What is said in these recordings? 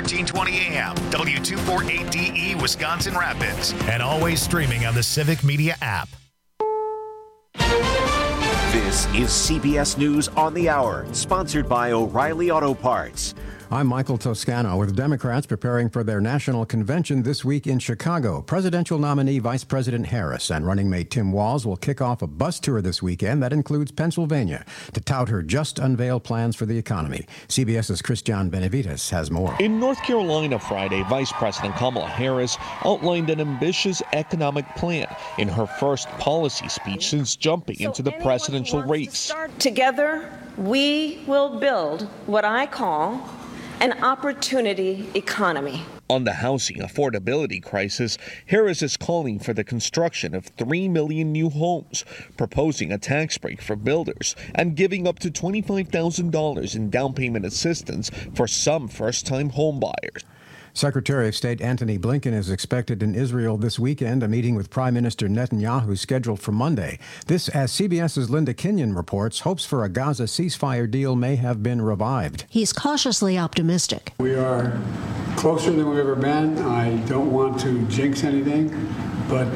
1320 AM, W248DE, Wisconsin Rapids, and always streaming on the Civic Media app. This is CBS News on the Hour, sponsored by O'Reilly Auto Parts. I'm Michael Toscano. With Democrats preparing for their national convention this week in Chicago, presidential nominee Vice President Harris and running mate Tim Walz will kick off a bus tour this weekend that includes Pennsylvania to tout her just-unveiled plans for the economy. CBS's Christian Benavides has more. In North Carolina Friday, Vice President Kamala Harris outlined an ambitious economic plan in her first policy speech since jumping into the presidential race. Together, we will build what I call an opportunity economy. On the housing affordability crisis, Harris is calling for the construction of 3 million new homes, proposing a tax break for builders, and giving up to $25,000 in down payment assistance for some first-time home buyers. Secretary of State Antony Blinken is expected in Israel this weekend, a meeting with Prime Minister Netanyahu scheduled for Monday. This, as CBS's Linda Kenyon reports, hopes for a Gaza ceasefire deal may have been revived. He's cautiously optimistic. We are closer than we've ever been. I don't want to jinx anything, but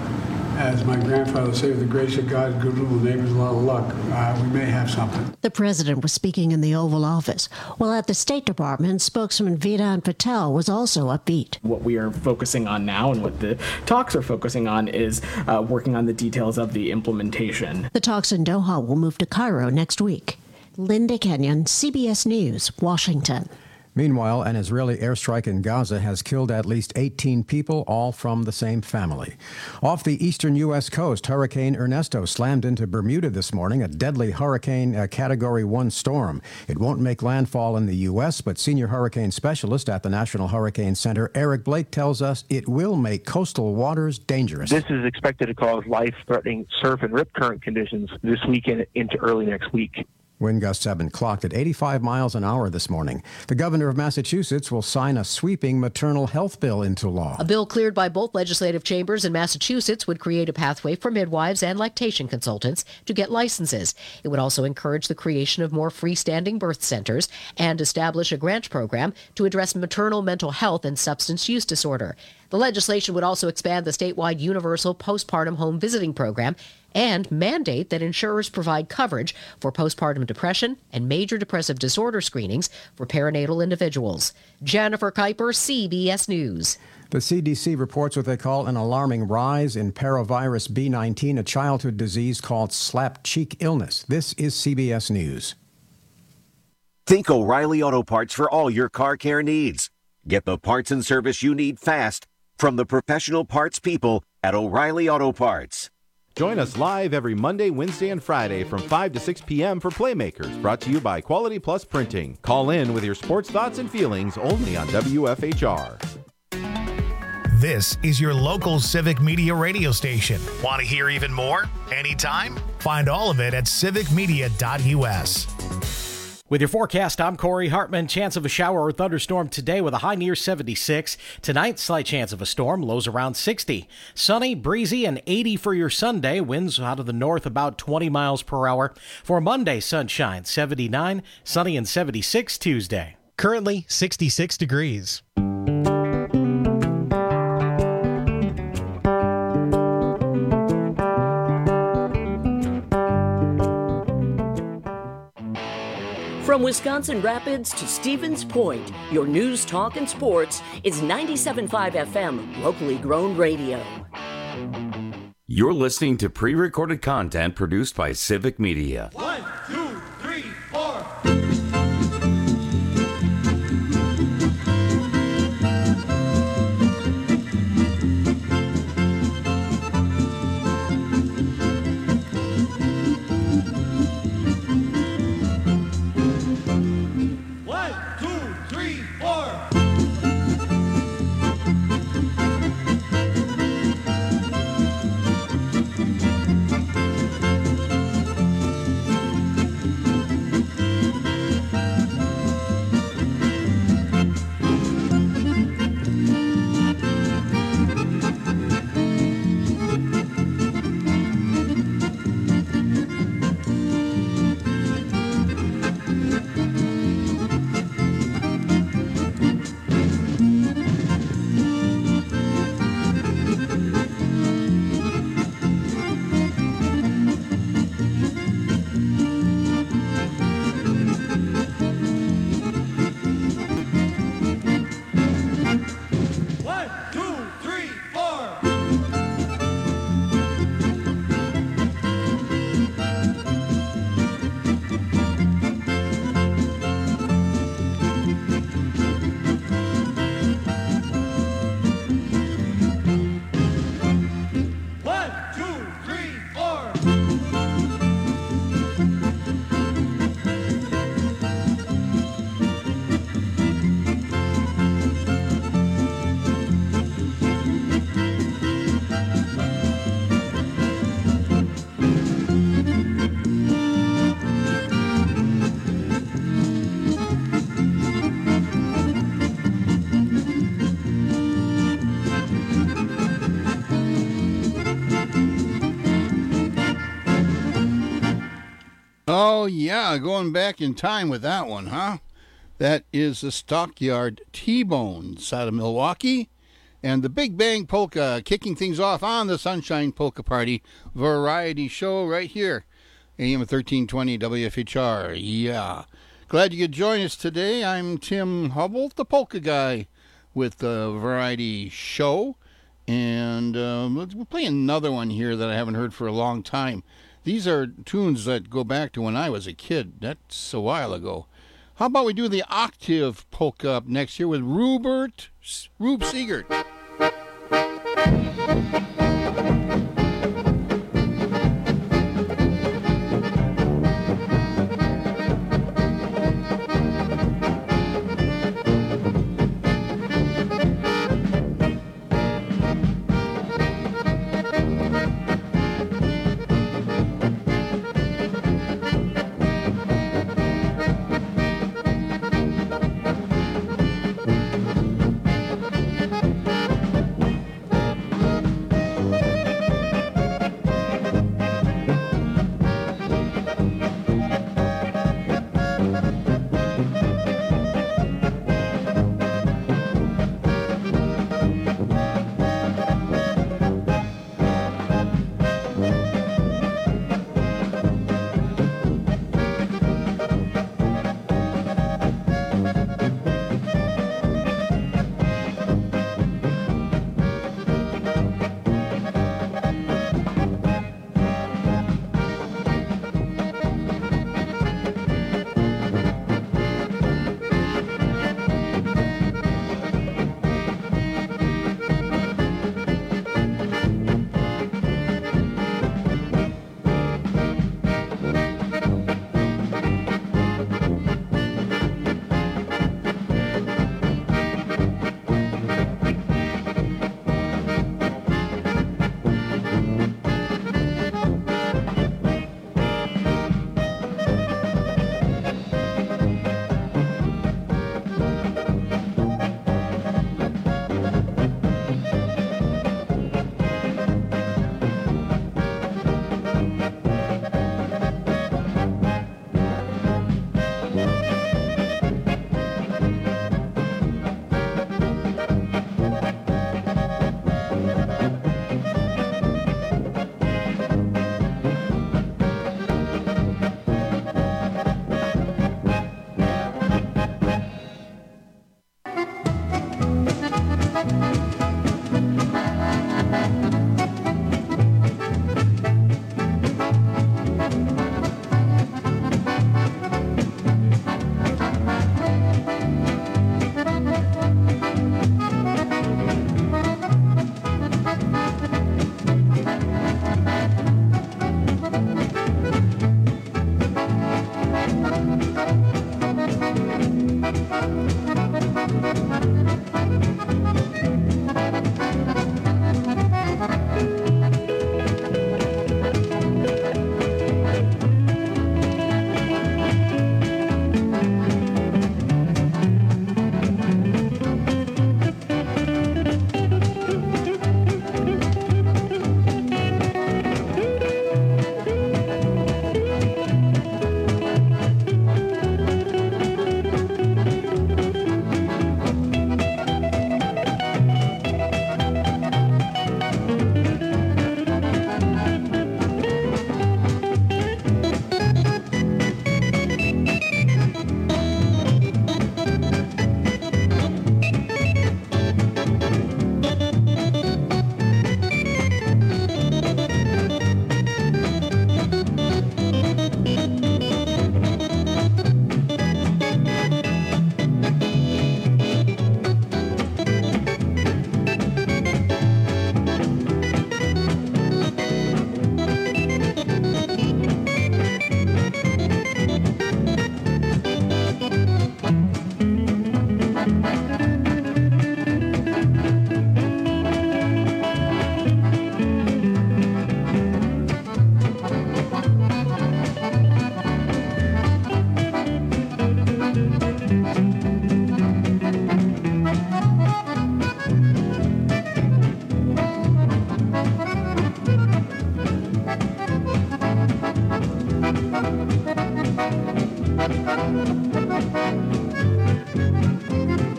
as my grandfather said, with the grace of God, good little neighbors, a lot of luck. We may have something. The president was speaking in the Oval Office, while at the State Department, spokesman Vedant Patel was also upbeat. What we are focusing on now and what the talks are focusing on is working on the details of the implementation. The talks in Doha will move to Cairo next week. Linda Kenyon, CBS News, Washington. Meanwhile, an Israeli airstrike in Gaza has killed at least 18 people, all from the same family. Off the eastern U.S. coast, Hurricane Ernesto slammed into Bermuda this morning, a deadly hurricane Category 1 storm. It won't make landfall in the U.S., but senior hurricane specialist at the National Hurricane Center, Eric Blake, tells us it will make coastal waters dangerous. This is expected to cause life-threatening surf and rip current conditions this weekend into early next week. Wind gusts have been clocked at 85 miles an hour this morning. The governor of Massachusetts will sign a sweeping maternal health bill into law. A bill cleared by both legislative chambers in Massachusetts would create a pathway for midwives and lactation consultants to get licenses. It would also encourage the creation of more freestanding birth centers and establish a grant program to address maternal mental health and substance use disorder. The legislation would also expand the statewide universal postpartum home visiting program and mandate that insurers provide coverage for postpartum depression and major depressive disorder screenings for perinatal individuals. Jennifer Kuiper, CBS News. The CDC reports what they call an alarming rise in paravirus B19, a childhood disease called slap cheek illness. This is CBS News. Think O'Reilly Auto Parts for all your car care needs. Get the parts and service you need fast from the professional parts people at O'Reilly Auto Parts. Join us live every Monday, Wednesday, and Friday from 5 to 6 p.m. for Playmakers, brought to you by Quality Plus Printing. Call in with your sports thoughts and feelings only on WFHR. This is your local Civic Media radio station. Want to hear even more? Anytime? Find all of it at civicmedia.us. With your forecast, I'm Corey Hartman. Chance of a shower or thunderstorm today with a high near 76. Tonight, slight chance of a storm, lows around 60. Sunny, breezy, and 80 for your Sunday. Winds out of the north about 20 miles per hour. For Monday, sunshine, 79. Sunny and 76 Tuesday. Currently, 66 degrees. From Wisconsin Rapids to Stevens Point, your news, talk, and sports is 97.5 FM, locally grown radio. You're listening to pre-recorded content produced by Civic Media. 1, 2, 3, 4. Yeah, going back in time with that one, huh? That is the Stockyard T-Bones out of Milwaukee. And the Big Bang Polka kicking things off on the Sunshine Polka Party variety show right here. AM 1320 WFHR. Yeah. Glad you could join us today. I'm Tim Hubble, the Polka Guy, with the variety show. And we'll play another one here that I haven't heard for a long time. These are tunes that go back to when I was a kid. That's a while ago. How about we do the octave polka up next year with Rube Siegert.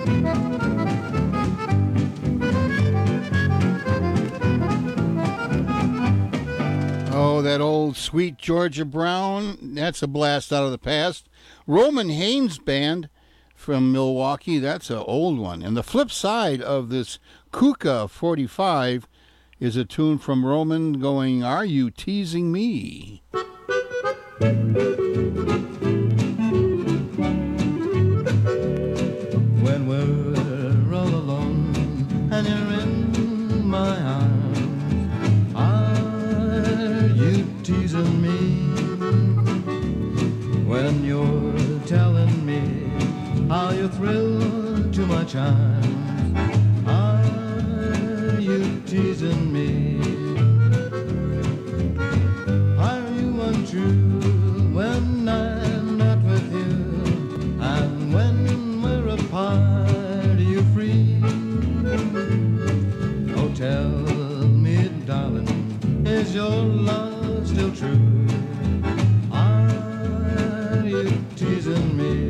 Oh, that old sweet Georgia Brown, that's a blast out of the past. Roman Haynes Band from Milwaukee, that's an old one. And the flip side of this Kuka 45 is a tune from Roman going, Are You Teasing Me? When we're all alone and you're in my arms, are you teasing me? When you're telling me how you thrill to my charms, are you teasing me? Are you untrue when I'm not with you? And when we're apart, are you free? Oh, tell me, darling, is your love still true? Are you teasing me?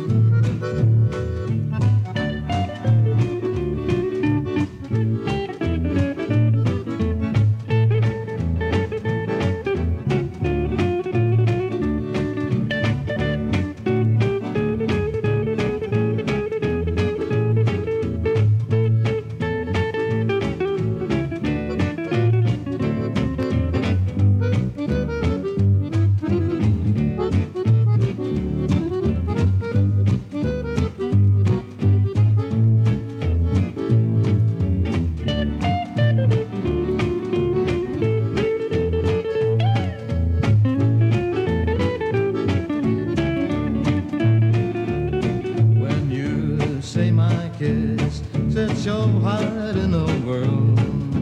Set your heart in the world.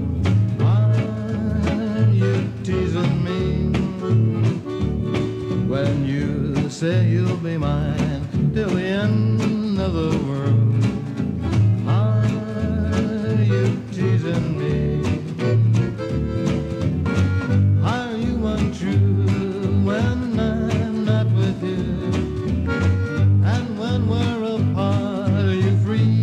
Are you teasing me? When you say you'll be mine till the end of the world. Are you teasing me? Are you untrue when I'm not with you? And when we're apart, are you free?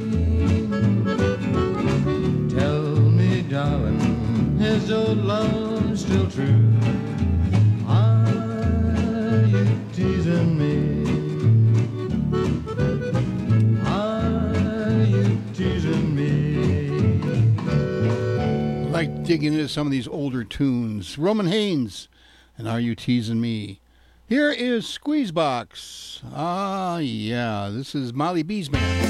Darling, is your love still true? Are you teasing me? Are you teasing me? I like digging into some of these older tunes. Roman Haynes, and Are You Teasing Me? Here is Squeezebox. Ah, yeah, this is Molly B's band.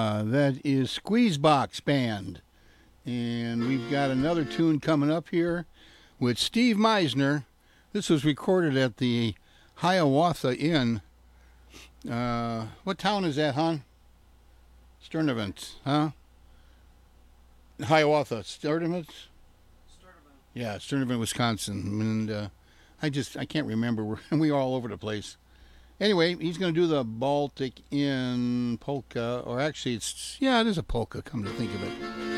That is Squeezebox Band. And we've got another tune coming up here with Steve Meisner. This was recorded at the Hiawatha Inn. What town is that, hon? Sturdivant, huh? Hiawatha, Sturdivant? Yeah, Sturdivant, Wisconsin. And I can't remember. We're all over the place. Anyway, he's going to do the Baltic Inn polka, or actually it is a polka, come to think of it.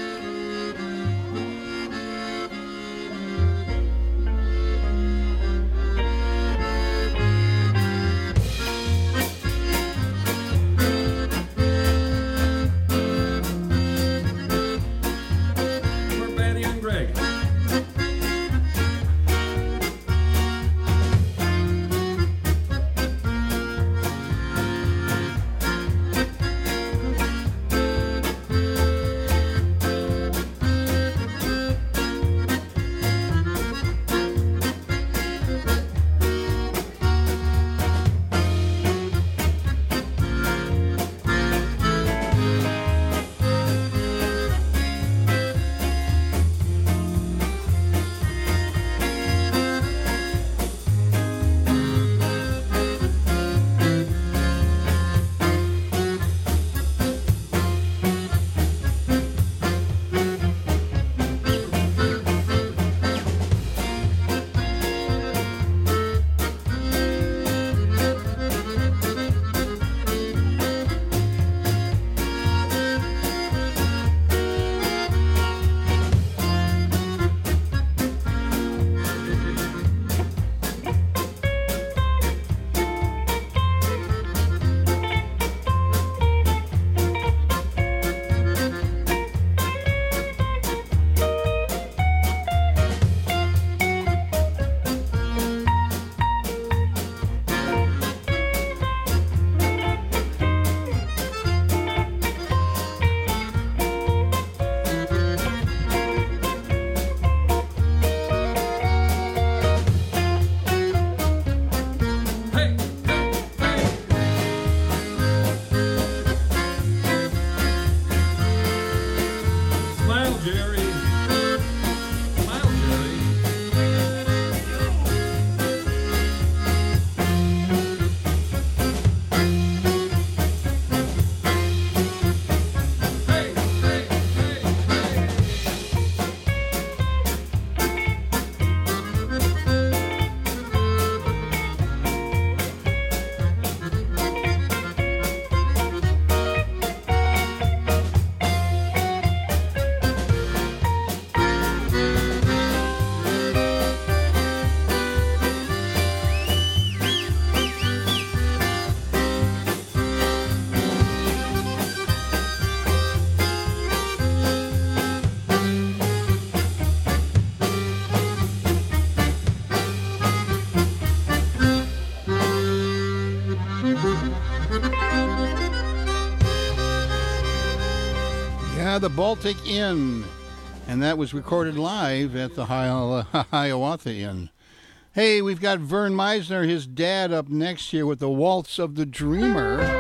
The Baltic Inn, and that was recorded live at the Hiawatha Inn. Hey, we've got Vern Meisner, his dad, up next here with the Waltz of the Dreamer.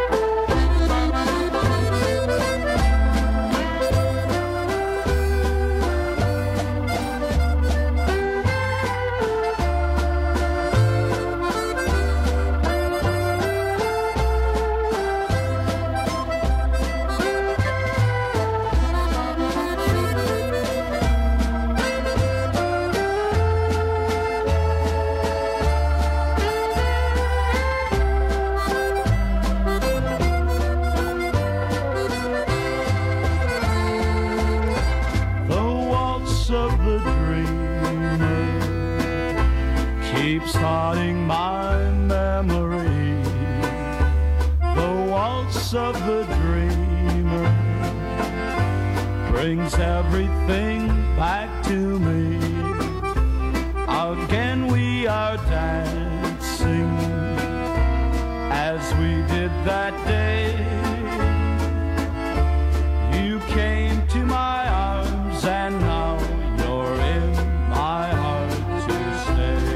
Of the dreamer brings everything back to me. Again we are dancing as we did that day. You came to my arms and now you're in my heart to stay.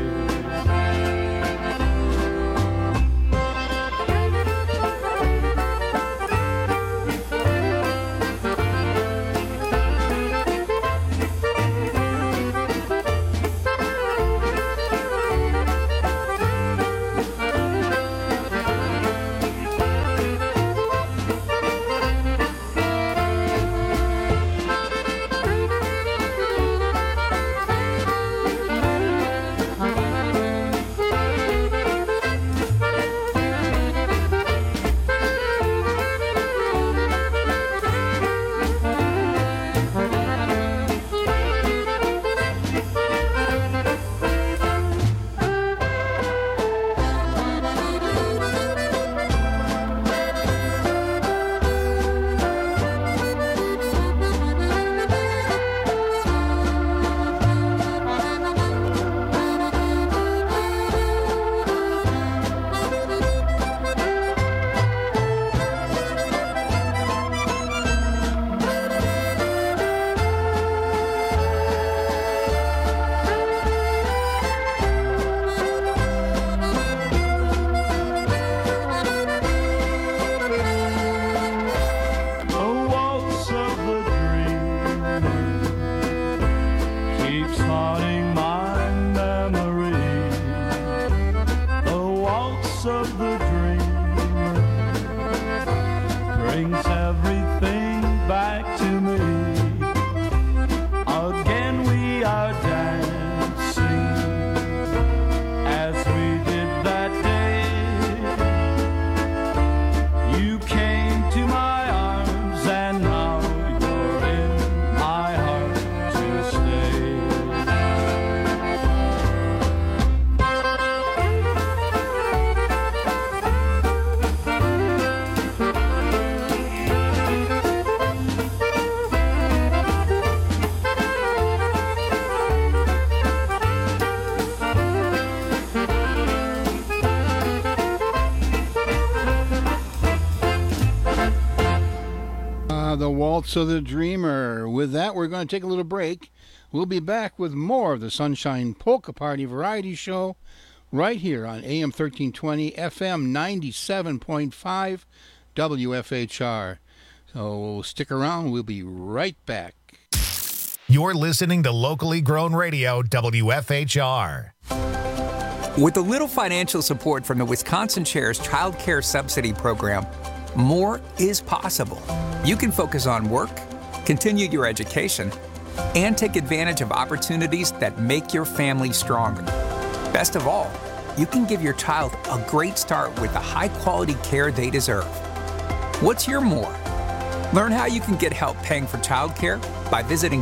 waltz of the dreamer brings everything back to me. Again we are dancing as we did that day. You came to my arms and now you're in my heart to stay. The Waltz of the Dreamer. With that, we're going to take a little break. We'll be back with more of the Sunshine Polka Party Variety Show right here on AM 1320, FM 97.5, WFHR. So stick around. We'll be right back. You're listening to locally grown radio, WFHR. With a little financial support from the Wisconsin Shares Child Care Subsidy Program, more is possible. You can focus on work, continue your education, and take advantage of opportunities that make your family stronger. Best of all, you can give your child a great start with the high-quality care they deserve. What's your more? Learn how you can get help paying for childcare by visiting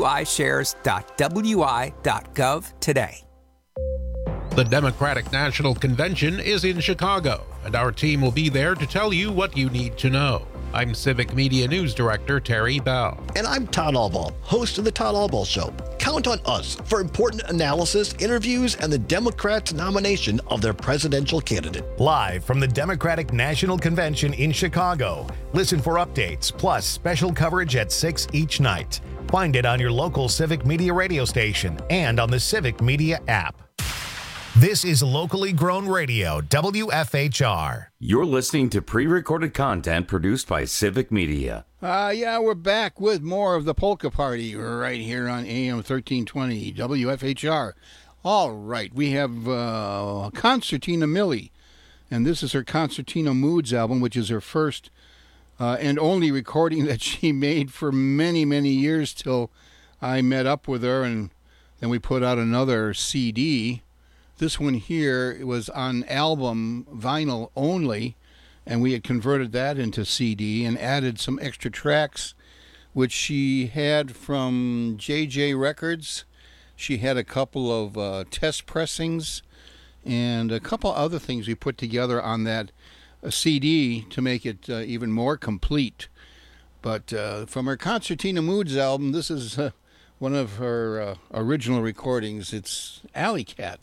wishares.wi.gov today. The Democratic National Convention is in Chicago, and our team will be there to tell you what you need to know. I'm Civic Media News Director Terry Bell. And I'm Todd Albaugh, host of The Todd Albaugh Show. Count on us for important analysis, interviews, and the Democrats' nomination of their presidential candidate. Live from the Democratic National Convention in Chicago. Listen for updates, plus special coverage at 6 each night. Find it on your local Civic Media radio station and on the Civic Media app. This is locally grown radio, WFHR. You're listening to pre-recorded content produced by Civic Media. Yeah, we're back with more of the Polka Party right here on AM 1320, WFHR. All right, we have Concertina Millie, and this is her Concertina Moods album, which is her first and only recording that she made for many, many years till I met up with her, and then we put out another CD. This one here was on album vinyl only, and we had converted that into CD and added some extra tracks, which she had from JJ Records. She had a couple of test pressings and a couple other things we put together on that CD to make it even more complete. But from her Concertina Moods album, this is one of her original recordings. It's Alley Cat.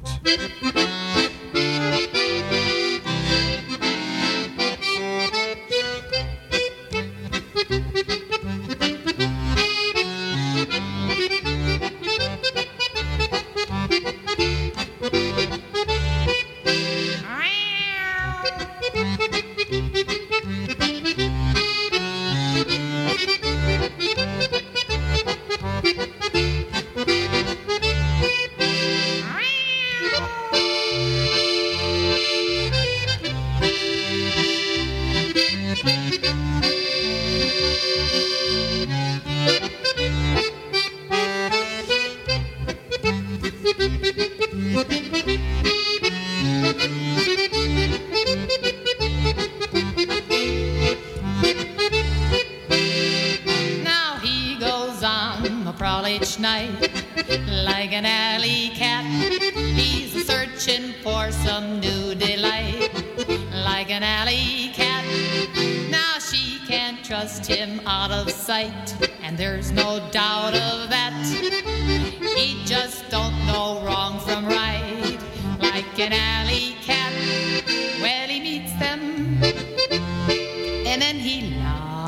each night like an alley cat. He's searching for some new delight like an alley cat. Now she can't trust him out of sight, and there's no doubt of that. He just don't know wrong from right like an alley cat. Well, he meets them and then he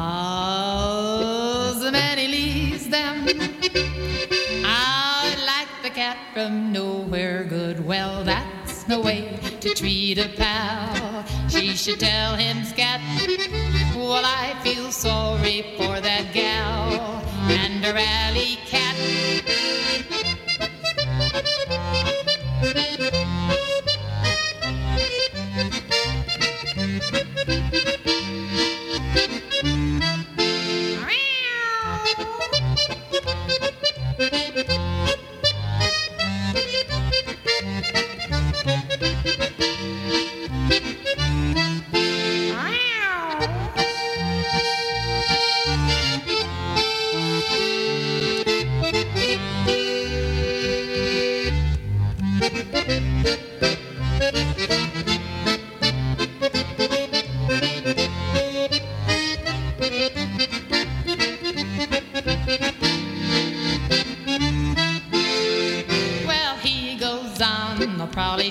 loves them and he leaves them out like the cat from nowhere good. Well, that's no way to treat a pal. She should tell him scat. Well, I feel sorry for that gal and her alley cat.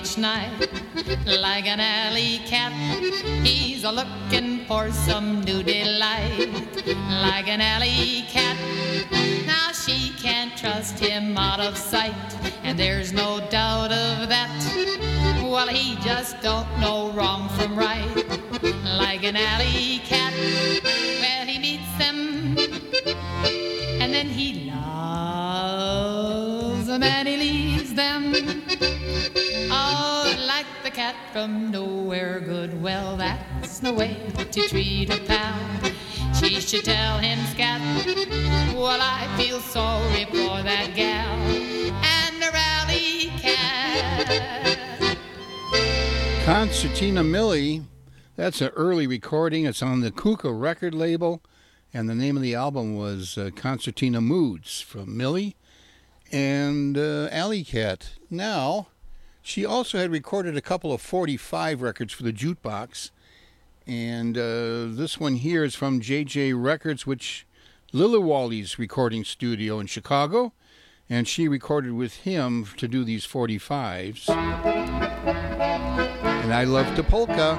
each night. Like an alley cat, he's a-looking for some new delight. Like an alley cat, now she can't trust him out of sight. And there's no doubt of that, well, he just don't know wrong from right. Like an alley cat, well, he meets them, and then he loves them, and he leaves them. Oh, like the cat from nowhere good. Well, that's the way to treat a pal. She should tell him, scat, well, I feel sorry for that gal. And the rally cat. Concertina Millie, that's an early recording. It's on the Kuka record label, and the name of the album was Concertina Moods from Millie and Alley Cat. Now, she also had recorded a couple of 45 records for the Jukebox, and this one here is from JJ Records, which Lillywally's recording studio in Chicago, and she recorded with him to do these 45s. And I Love to Polka.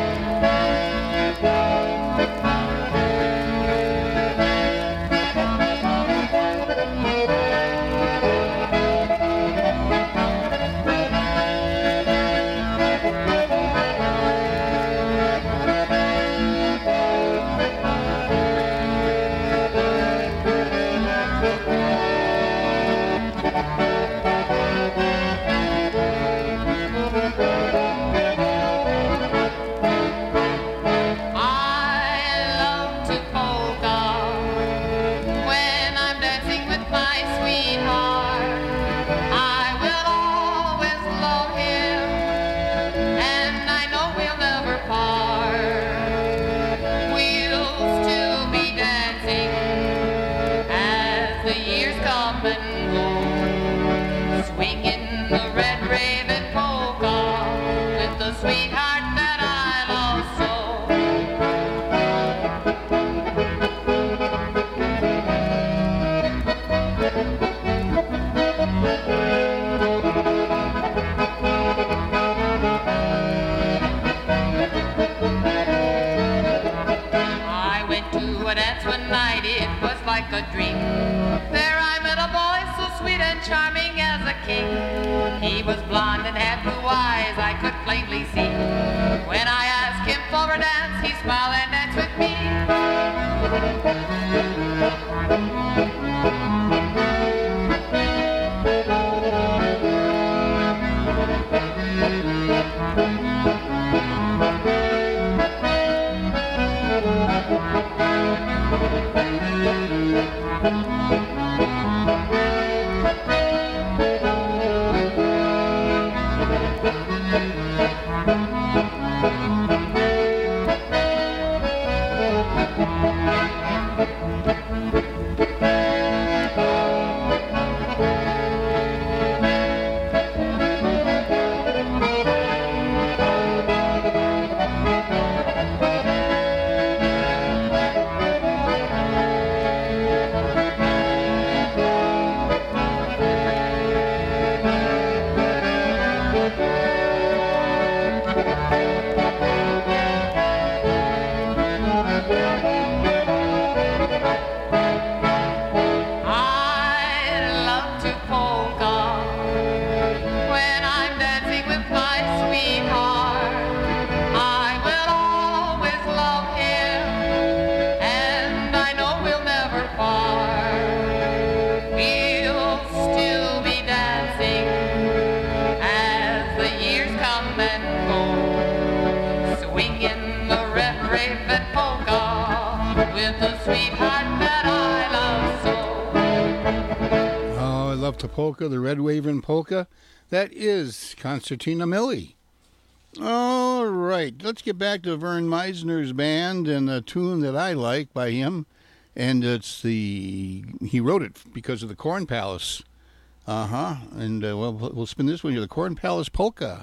A dream. There I met a boy so sweet and charming as a king. He was blonde and had blue eyes, I could plainly see. When I asked him for a dance, he smiled and danced with me. Polka, the Red Waving Polka. That is Concertina Millie. All right, let's get back to Vern Meisner's band and a tune that I like by him, and he wrote it because of the Corn Palace. And we'll spin this one here, the Corn Palace Polka.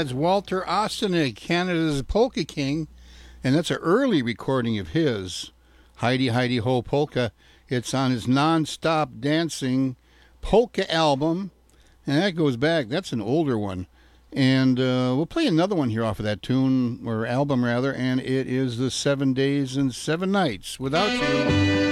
that's Walter Ostanek, Canada's Polka King, and that's an early recording of his, Heidi Heidi Ho Polka. It's on his Non-Stop Dancing Polka album, and that goes back, that's an older one. And we'll play another one here off of that tune, or album rather, and it is the 7 Days and 7 Nights Without You.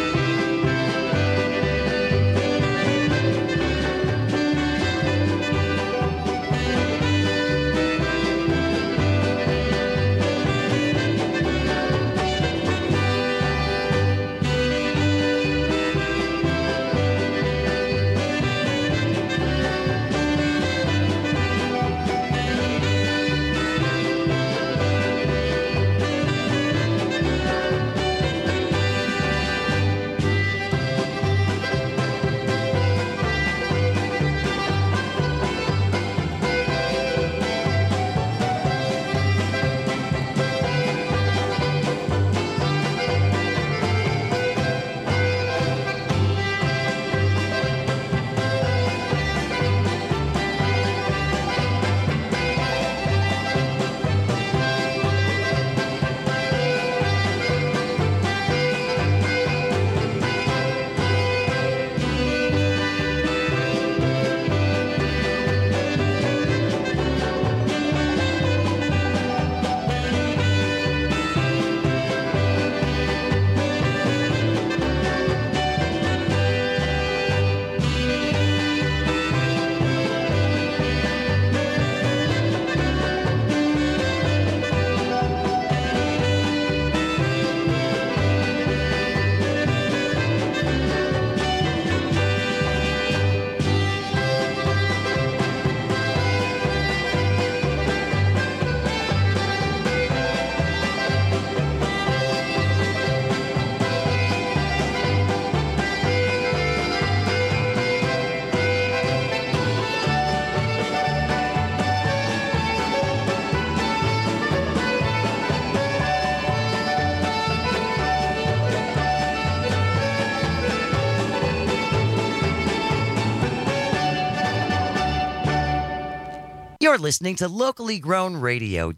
You're listening to locally grown radio,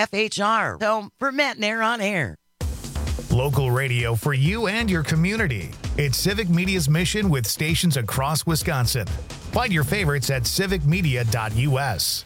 WFHR, home for Matt and Air on Air. Local radio for you and your community. It's Civic Media's mission with stations across Wisconsin. Find your favorites at civicmedia.us.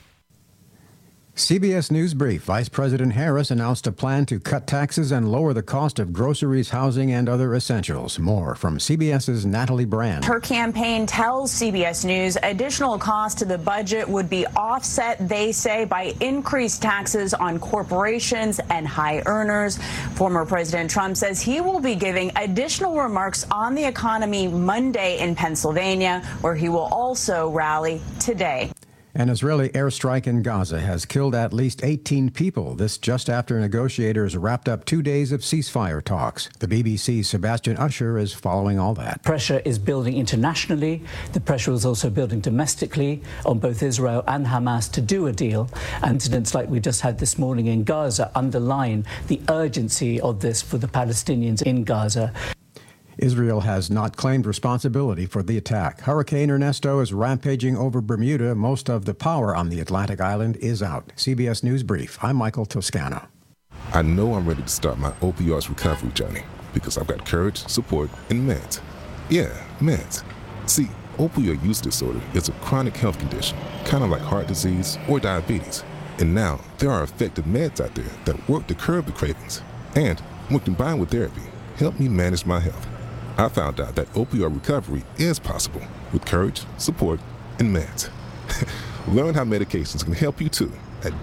CBS News Brief. Vice President Harris announced a plan to cut taxes and lower the cost of groceries, housing, and other essentials. More from CBS's Natalie Brand. Her campaign tells CBS News additional costs to the budget would be offset, they say, by increased taxes on corporations and high earners. Former President Trump says he will be giving additional remarks on the economy Monday in Pennsylvania, where he will also rally today. An Israeli airstrike in Gaza has killed at least 18 people, this just after negotiators wrapped up 2 days of ceasefire talks. The BBC's Sebastian Usher is following all that. Pressure is building internationally. The pressure is also building domestically on both Israel and Hamas to do a deal. Incidents like we just had this morning in Gaza underline the urgency of this for the Palestinians in Gaza. Israel has not claimed responsibility for the attack. Hurricane Ernesto is rampaging over Bermuda. Most of the power on the Atlantic island is out. CBS News Brief. I'm Michael Toscano. I know I'm ready to start my opioids recovery journey because I've got courage, support, and meds. Yeah, meds. See, opioid use disorder is a chronic health condition, kind of like heart disease or diabetes. And now there are effective meds out there that work to curb the cravings. And when combined with therapy, help me manage my health. I found out that opioid recovery is possible with courage, support, and meds. Learn how medications can help you too at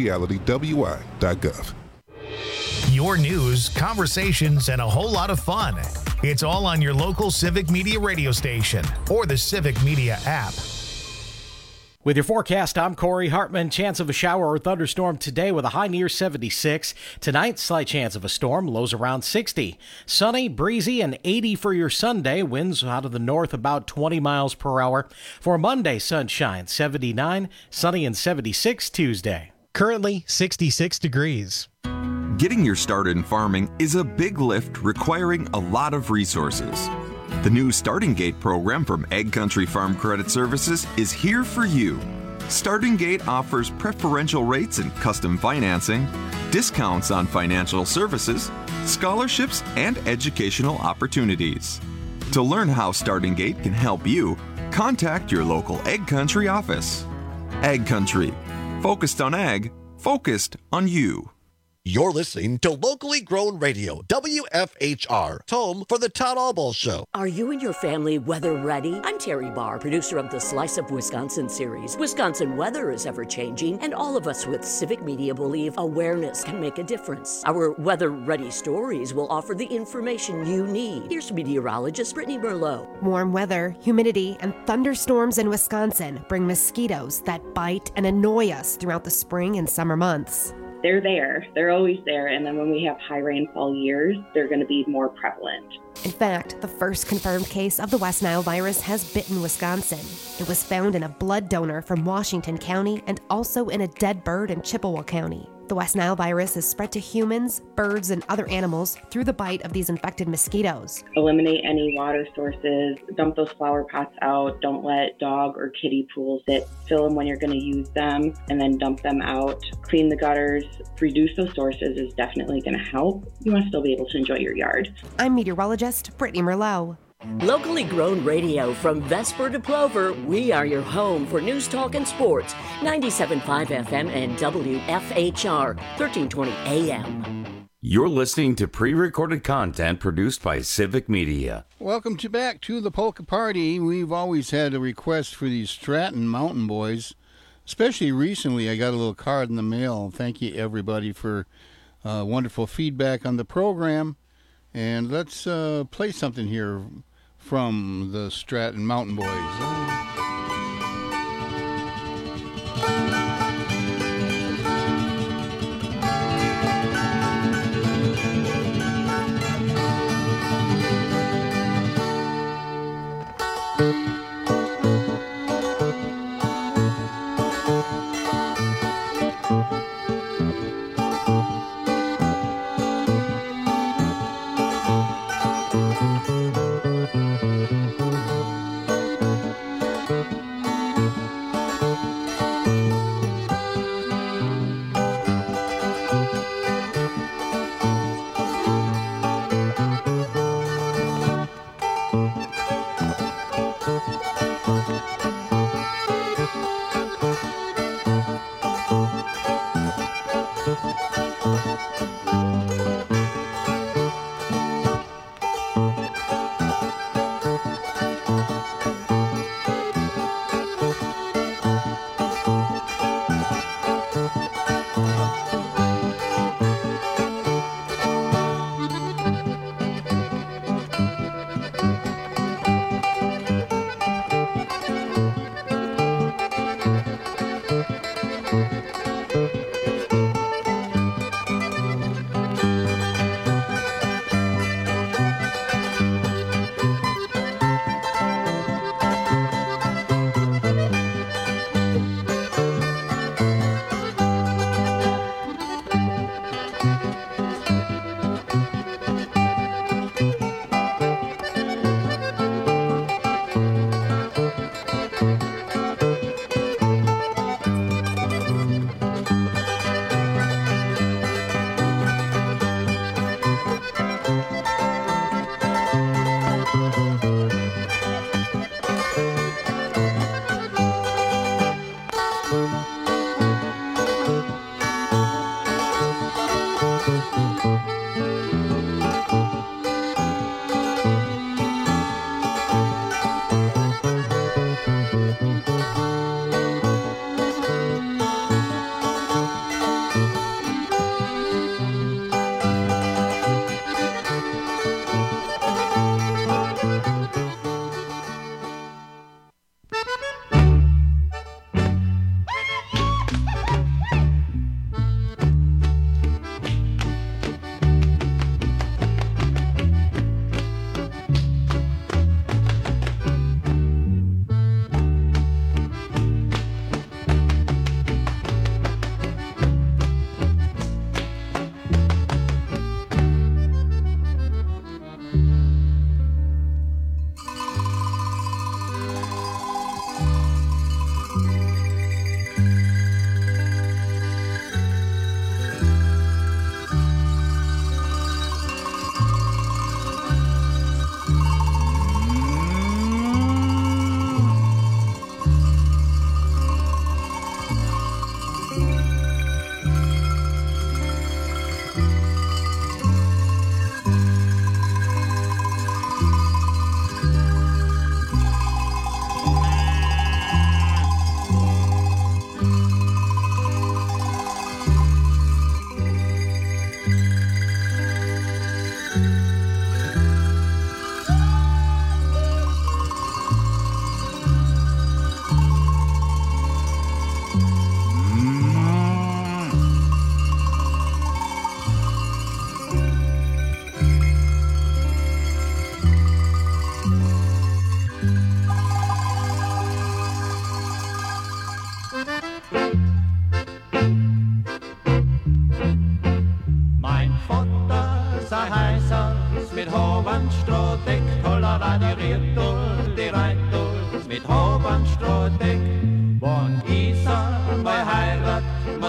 doseofrealitywi.gov. Your news, conversations, and a whole lot of fun. It's all on your local Civic Media radio station or the Civic Media app. With your forecast, I'm Corey Hartman. Chance of a shower or thunderstorm today with a high near 76. Tonight, slight chance of a storm, lows around 60. Sunny, breezy, and 80 for your Sunday. Winds out of the north about 20 miles per hour. For Monday, sunshine, 79. Sunny and 76 Tuesday. Currently 66 degrees. Getting your start in farming is a big lift requiring a lot of resources. The new Starting Gate program from Ag Country Farm Credit Services is here for you. Starting Gate offers preferential rates and custom financing, discounts on financial services, scholarships, and educational opportunities. To learn how Starting Gate can help you, contact your local Ag Country office. Ag Country. Focused on ag, focused on you. You're listening to Locally Grown Radio, WFHR, home for the Todd Albaugh Show. Are you and your family weather ready? I'm Terry Barr, producer of the Slice of Wisconsin series. Wisconsin weather is ever changing, and all of us with Civic Media believe awareness can make a difference. Our weather ready stories will offer the information you need. Here's meteorologist Brittany Merlot. Warm weather, humidity, and thunderstorms in Wisconsin bring mosquitoes that bite and annoy us throughout the spring and summer months. They're there. They're always there. And then when we have high rainfall years, they're going to be more prevalent. In fact, the first confirmed case of the West Nile virus has bitten Wisconsin. It was found in a blood donor from Washington County and also in a dead bird in Chippewa County. The West Nile virus is spread to humans, birds, and other animals through the bite of these infected mosquitoes. Eliminate any water sources, dump those flower pots out, don't let dog or kitty pools sit, fill them when you're going to use them, and then dump them out. Clean the gutters, reduce those sources is definitely going to help. You want to still be able to enjoy your yard. I'm meteorologist Brittany Merlot. Locally grown radio from Vesper to Plover, we are your home for news, talk, and sports. 97.5 FM and WFHR, 1320 AM. You're listening to pre-recorded content produced by Civic Media. Welcome back to the Polka Party. We've always had a request for these Stratton Mountain Boys. Especially recently, I got a little card in the mail. Thank you, everybody, for wonderful feedback on the program. And let's play something here from the Stratton Mountain Boys.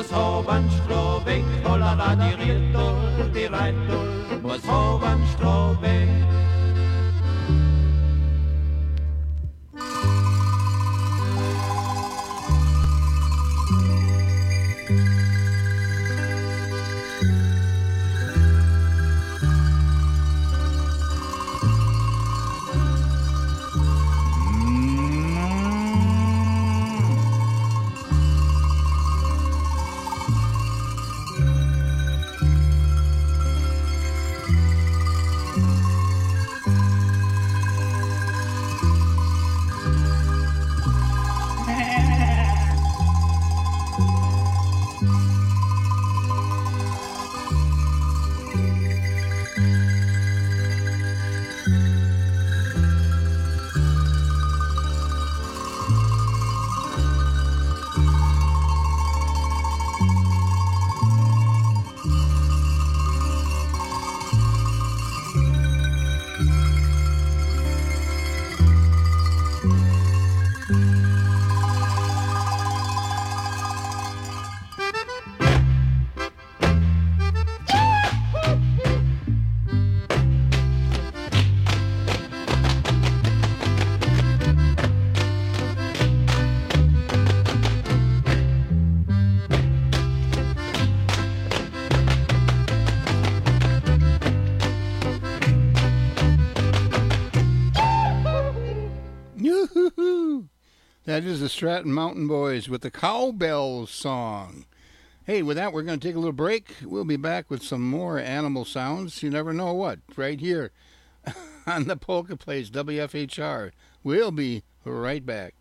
was Hobenstrobig, Holala, die Rietol, die Reitol, was Hobenstrobig. That is the Stratton Mountain Boys with the Cowbells song. Hey, with that, we're going to take a little break. We'll be back with some more animal sounds. You never know what, right here on the Polka Place, WFHR. We'll be right back.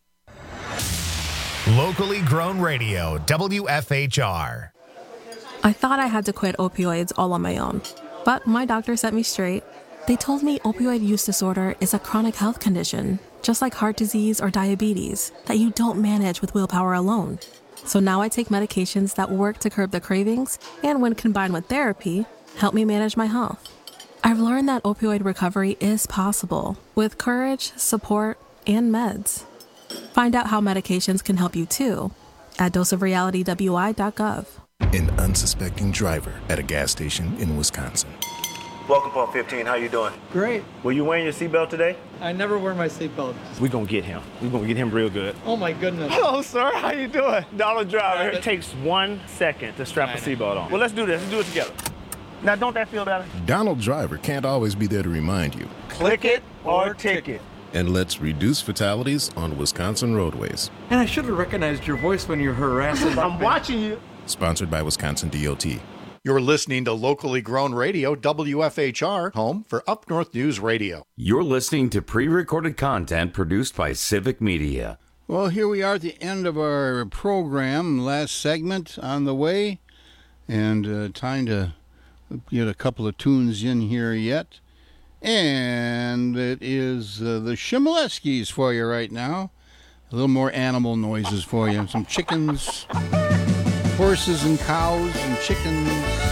Locally grown radio, WFHR. I thought I had to quit opioids all on my own, but my doctor set me straight. They told me opioid use disorder is a chronic health condition, just like heart disease or diabetes, that you don't manage with willpower alone. So now I take medications that work to curb the cravings and, when combined with therapy, help me manage my health. I've learned that opioid recovery is possible with courage, support, and meds. Find out how medications can help you too at doseofrealitywi.gov. An unsuspecting driver at a gas station in Wisconsin. Welcome, Pump 15. How you doing? Great. Were you wearing your seatbelt today? I never wear my seatbelt. We're going to get him. We're going to get him real good. Oh, my goodness. Hello, sir. How you doing? Dollar Driver. It takes 1 second to strap a seatbelt on. Well, let's do this. Let's do it together. Now, don't that feel better? Donald Driver can't always be there to remind you. Click it or ticket. And let's reduce fatalities on Wisconsin roadways. And I should have recognized your voice when you're harassing. I'm watching you. Sponsored by Wisconsin DOT. You're listening to locally grown radio, WFHR, home for Up North News Radio. You're listening to pre-recorded content produced by Civic Media. Well, here we are at the end of our program. Last segment on the way. And time to get a couple of tunes in here yet. And it is the Shimoleskis for you right now. A little more animal noises for you. Some chickens, horses and cows and chickens.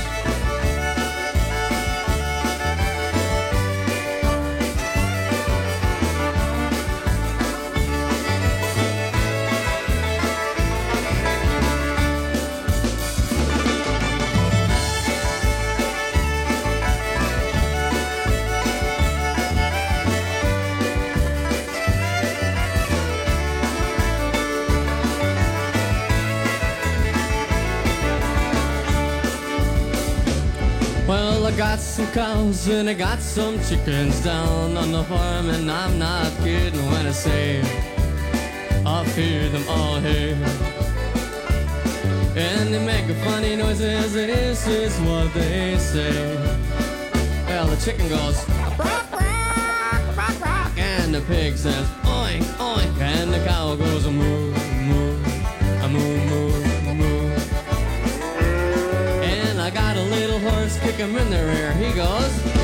Well, I got some cows and I got some chickens down on the farm, and I'm not kidding when I say I feed them all here. And they make funny noises, this is what they say. Well, the chicken goes, and the pig says, oink, oink, and the cow goes, moo, moo, moo, moo, moo. And I got a little horse, kick him in the rear, he goes,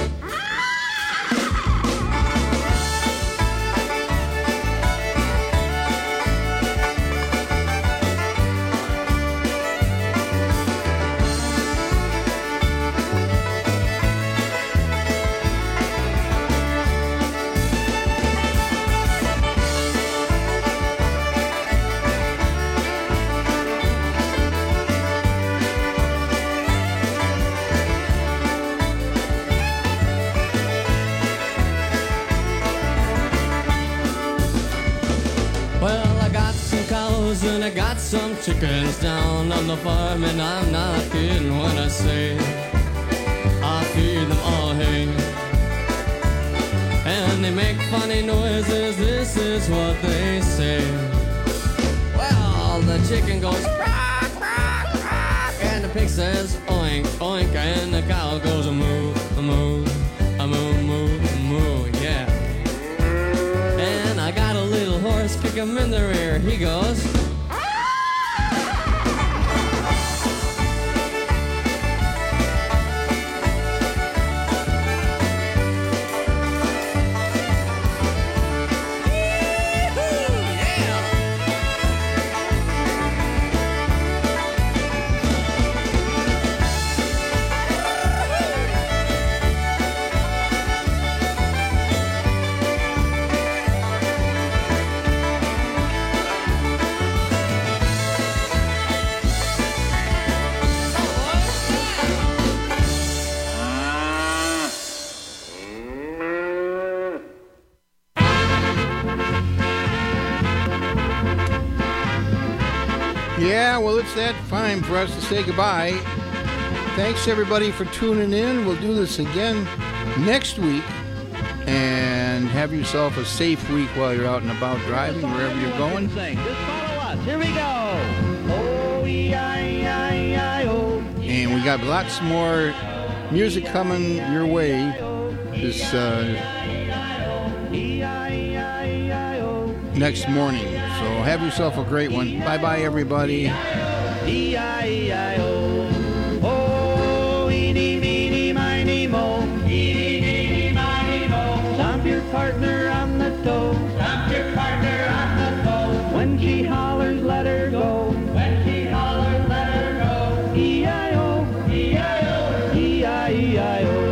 Well, I got some cows and I got some chickens down on the farm, and I'm not kidding when I say I feed them all hay. And they make funny noises, this is what they say. Well, the chicken goes quack, quack, quack, and the pig says oink, oink, and the cow goes a moo, a moo, a moo, moo, moo, yeah. And I got a little horse, kick him in the rear, he goes. Yeah, well, it's that time for us to say goodbye. Thanks, everybody, for tuning in. We'll do this again next week. And have yourself a safe week while you're out and about driving, wherever you're going. Just follow us. Here we go. Oh, E-I-E-I-E-I-O. And we got lots more music coming your way this next morning. So have yourself a great one. Bye-bye, everybody. E-I-E-I-O. Oh, eeny, meeny, miny, mo. Eeny, meeny, miny, mo. Stomp your partner on the toe. Stomp your partner on the toe. When she hollers, let her go. When she hollers, let her go. E-I-O. E-I-O. E-I-E-I-O.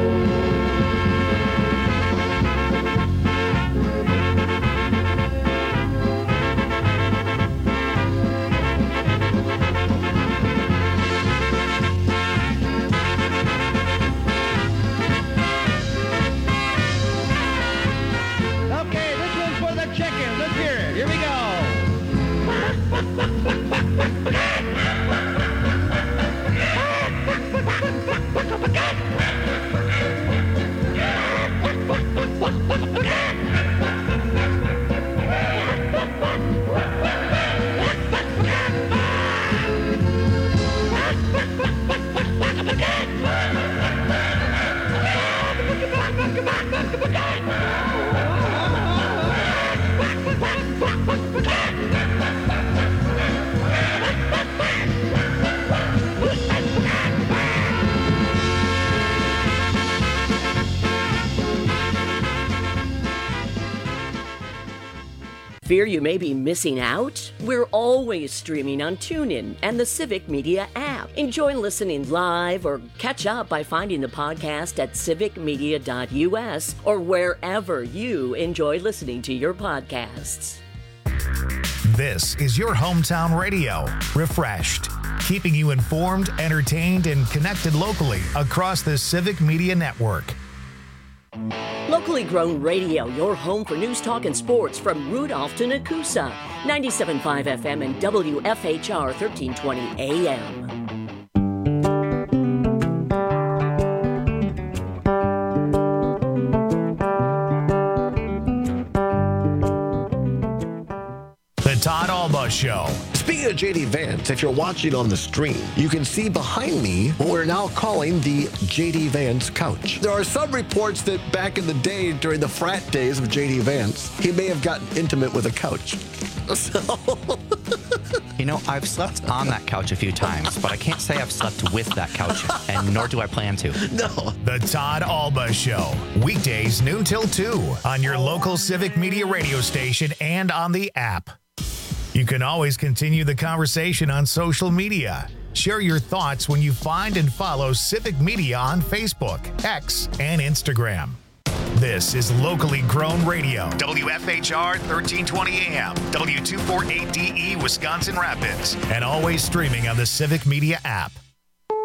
Fear you may be missing out? We're always streaming on TuneIn and the Civic Media app. Enjoy listening live or catch up by finding the podcast at civicmedia.us or wherever you enjoy listening to your podcasts. This is your hometown radio, refreshed, keeping you informed, entertained, and connected locally across the Civic Media Network. Locally grown radio, your home for news, talk, and sports from Rudolph to Nakusa. 97.5 FM and WFHR 1320 AM. The Todd Alba Show. Speaking of J.D. Vance, if you're watching on the stream, you can see behind me what we're now calling the J.D. Vance couch. There are some reports that back in the day, during the frat days of J.D. Vance, he may have gotten intimate with a couch. So... You know, I've slept on that couch a few times, but I can't say I've slept with that couch, and nor do I plan to. No. The Todd Alba Show. Weekdays noon till 2 on your local Civic Media radio station and on the app. You can always continue the conversation on social media. Share your thoughts when you find and follow Civic Media on Facebook, X, and Instagram. This is locally grown radio. WFHR 1320 AM, W248DE Wisconsin Rapids, and always streaming on the Civic Media app.